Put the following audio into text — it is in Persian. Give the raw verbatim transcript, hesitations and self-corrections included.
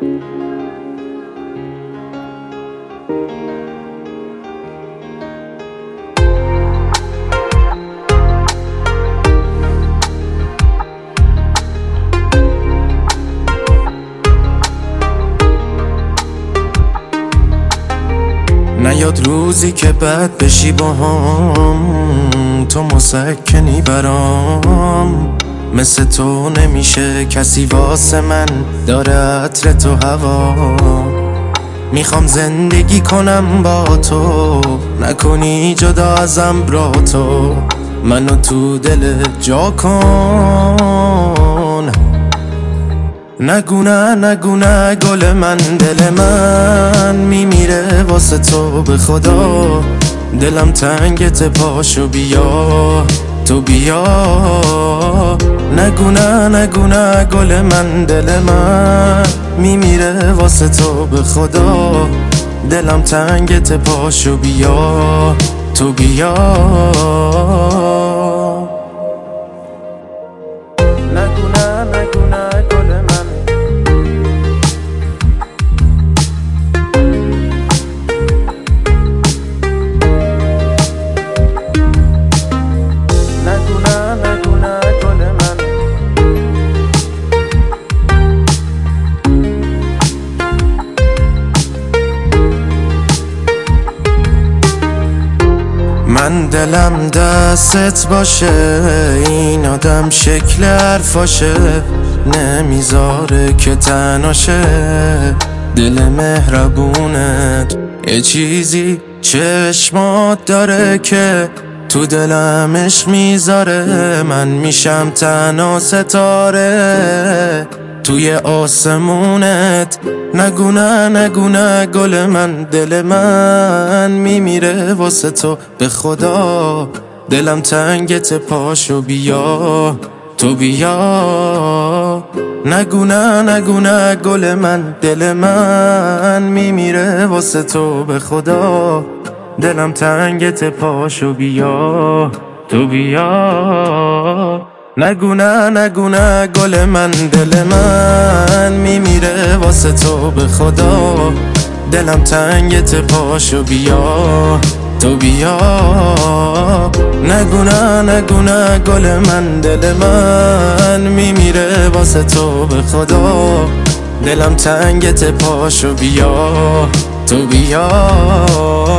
نیاد روزی که بد بشی با هم، تو مسکنی برام. مثل تو نمیشه کسی واسه من داره عطر تو هوا. میخوام زندگی کنم با تو، نکنی جدا ازم برا تو. منو تو دلت جا کن. نگو نه نگو نه گل من، دل من میمیره واسه تو به خدا. دلم تنگت پاشو بیا تو بیا. نگو نه نگو نه گل من، دل من میمیره واسه تو به خدا. دلم تنگت پاشو بیا تو بیا. نگو نه نگو نه گل من. نگو نه نگو نه گل من. من دلم دستت باشه، این آدم شکل حرفاشه. نمیذاره که تناشه دل مهربونت. یه چیزی چشمات داره که تو دلم عشق میذاره. من میشم تنها ستاره توی آسمونت. نگو نه نگو نه گل من، دل من میمیره واسه تو به خدا. دلم تنگت پاشو بیا تو بیا. نگو نه نگو نه گل من، دل من میمیره واسه تو به خدا. دلم تنگت پاشو بیا تو بیا. نگو نه نگو نه گل من، دل من میمیره واسه تو به خدا. دلم تنگت پاشو بیا تو بیا. نگو نه نگو نه گل من، دل من میمیره واسه تو به خدا. دلم تنگت پاشو بیا تو بیا.